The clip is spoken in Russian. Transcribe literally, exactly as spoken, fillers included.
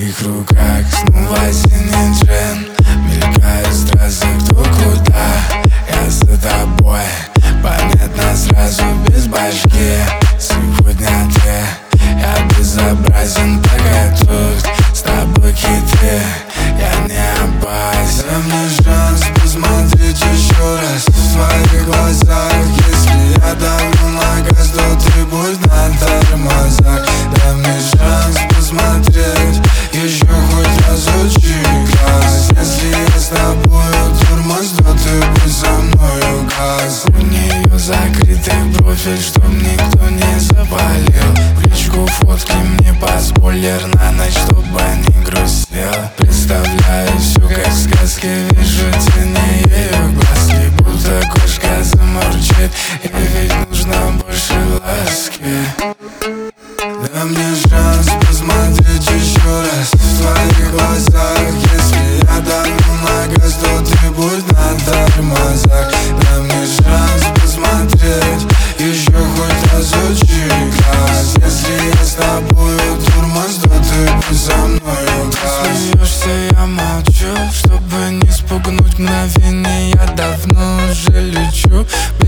твоих руках снова осенний джин. Мелькают страсты, кто куда. Я за тобой, понятно сразу без башки. Сегодня ты, я безобразен, пока тут с тобой хитры. Я не опасен. Дай мне шанс посмотреть еще раз в твоих глазах. Если я давлю на газ, то ты будь на тормозах. Дай мне шанс посмотреть еще хоть разочек раз. Если я с тобою тормоз, то ты будь со мною газ. У нее закрытый профиль, чтоб никто не запалил. В личку фотки мне по спойлер на ночь, чтобы не грустил. Представляю все как в сказке, вижу тени ее глазки. Будто кошка замурчит, и ведь нужно больше ласки. Дай мне шанс посмотреть еще раз в твоих глазах. Если я давлю на газ, то ты будь на тормозах. Дай мне шанс посмотреть еще хоть разочек раз. Если я с тобою тормоз, то ты будь со мною газ. Смеешься, я молчу, чтобы не спугнуть мгновение. Я давно уже лечу.